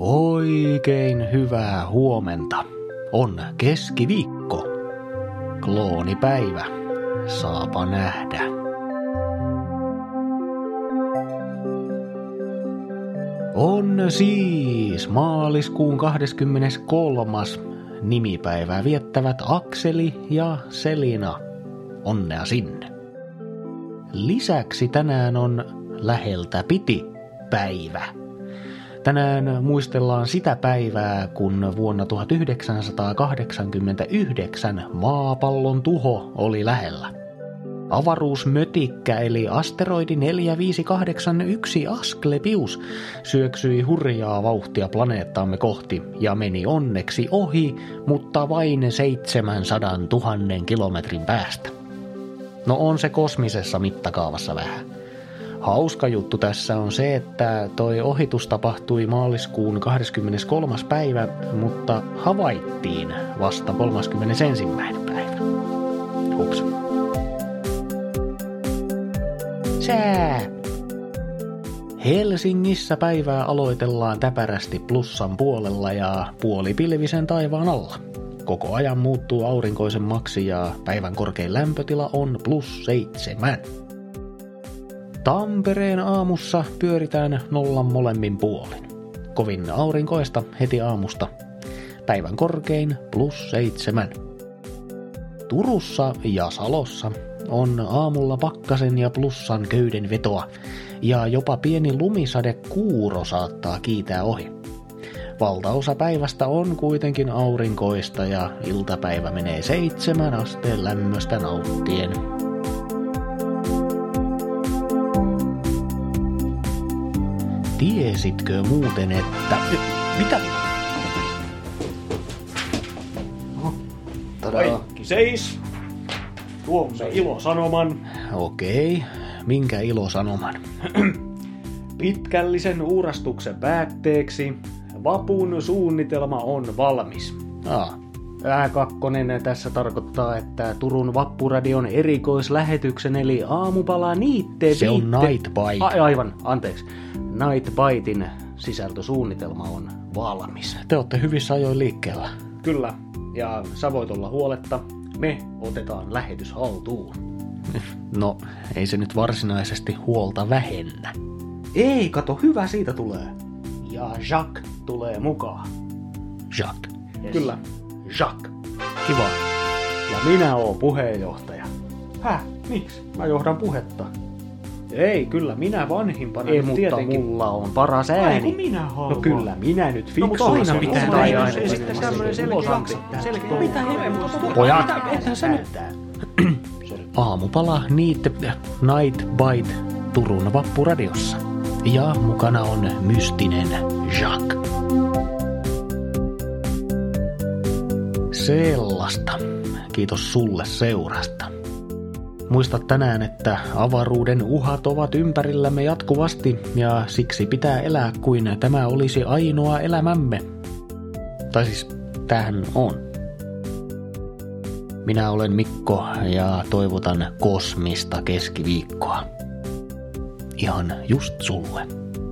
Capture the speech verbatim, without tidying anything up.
Oikein hyvää huomenta. On keskiviikko. Kloonipäivä. Saapa nähdä. On siis maaliskuun kahdeskymmeneskolmas. Nimipäivää viettävät Akseli ja Selina. Onnea sinne. Lisäksi tänään on läheltä piti päivä. Tänään muistellaan sitä päivää, kun vuonna tuhatyhdeksänsataakahdeksankymmentäyhdeksän maapallon tuho oli lähellä. Avaruusmötikkä eli asteroidi neljä viisi kahdeksan yksi Asklepius syöksyi hurjaa vauhtia planeettaamme kohti ja meni onneksi ohi, mutta vain seitsemänsadantuhannen kilometrin päästä. No on se kosmisessa mittakaavassa vähän. Hauska juttu tässä on se, että toi ohitus tapahtui maaliskuun kahdeskymmeneskolmas päivä, mutta havaittiin vasta kolmaskymmenesensimmäinen päivä. Hups. Sää! Helsingissä päivää aloitellaan täpärästi plussan puolella ja puolipilvisen taivaan alla. Koko ajan muuttuu aurinkoisemmaksi ja päivän korkein lämpötila on plus seitsemän. Tampereen aamussa pyöritään nollan molemmin puolin. Kovin aurinkoista heti aamusta. Päivän korkein plus seitsemän. Turussa ja Salossa on aamulla pakkasen ja plussan köyden vetoa, ja jopa pieni lumisade kuuro saattaa kiitää ohi. Valtaosa päivästä on kuitenkin aurinkoista ja iltapäivä menee seitsemän asteen lämmöstä nauttien. Tiesitkö muuten, että... Mitä? Kaikki seis! Tuomme ilosanoman. Okei, minkä ilosanoman? Pitkällisen uurastuksen päätteeksi vapun suunnitelma on valmis. Aa, ääkakkonen tässä tarkoittaa, että Turun Vappuradion erikoislähetyksen eli aamupala niitte Se on viitte... Night Bite. A- aivan, anteeksi. Night Bitein sisältösuunnitelma on valmis. Te olette hyvissä ajoin liikkeellä. Kyllä, ja sä voit olla huoletta. Me otetaan lähetys haltuun. No, ei se nyt varsinaisesti huolta vähennä. Ei, kato, hyvä siitä tulee. Ja Jacques tulee mukaan. Jacques. Yes. Kyllä, Jacques. Kiva. Ja minä oon puheenjohtaja. Häh? Miksi? Mä johdan puhetta. Ei, kyllä, minä vanhimpana. Ei, nyt mutta tietenkin. Mulla on paras ääni. Ai, kun minä haluan. No kyllä, minä nyt No, mutta fiksulla. aina pitää tai näin. aina. Sitten tämmöinen selkeä. Selkeä. Mitä helpotta? Pojat. Ethän sä nyt. Aamupala Niitte Night Bite Turun Vappuradiossa. Ja mukana on mystinen Jacques. Sellaista. Kiitos sulle seurasta. Muista tänään, että avaruuden uhat ovat ympärillämme jatkuvasti ja siksi pitää elää kuin tämä olisi ainoa elämämme. Tai siis tämähän on. Minä olen Mikko ja toivotan kosmista keskiviikkoa. Ihan just sulle.